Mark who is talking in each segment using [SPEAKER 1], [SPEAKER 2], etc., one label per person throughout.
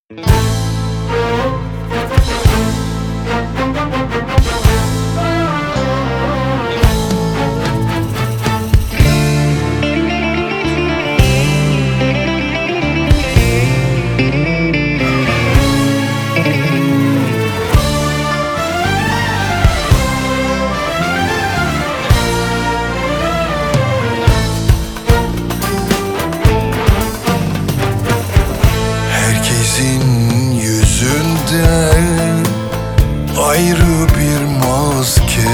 [SPEAKER 1] Herkesin yüzünde ayrı bir maske.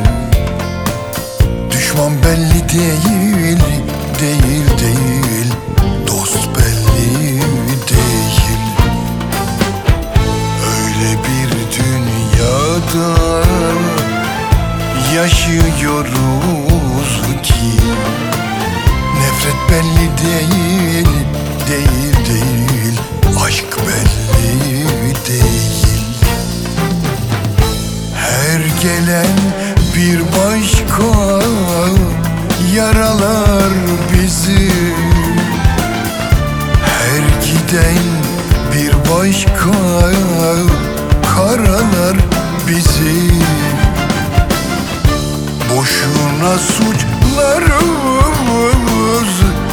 [SPEAKER 1] Düşman belli değil, değil. Dost belli değil. Öyle bir dünyada yaşıyoruz ki nefret belli değil, değil. Aşk belli değil. Her gelen bir başka yaralar bizi. Her giden bir başka karalar bizi. Boşuna suçlarız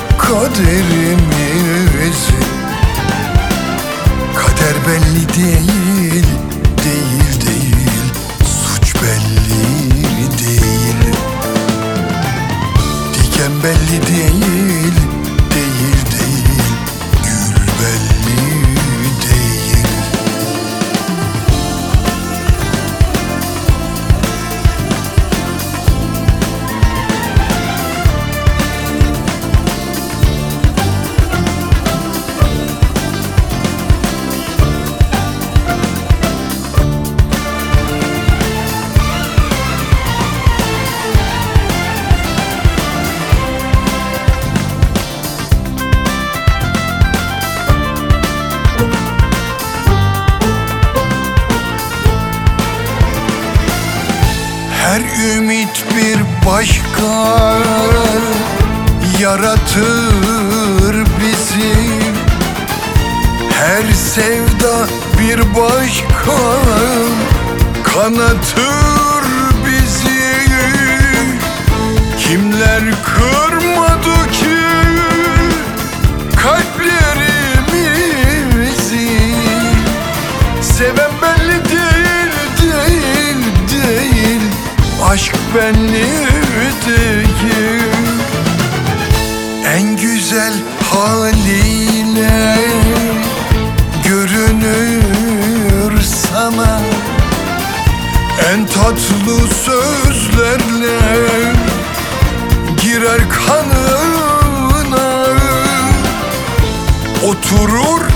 [SPEAKER 1] kaderimizi. Kader belli değil, değil. Suç belli değil. Diken belli değil, değil. Gül belli değil. Her ümit bir başka yaratır bizi. Her sevda bir başka kanatır bizi. Kimler kırmadı ki kalplerimizi? Seven belli değil. Aşk belli değil. En güzel haliyle görünür sana. En tatlı sözlerle girer kanına. Oturur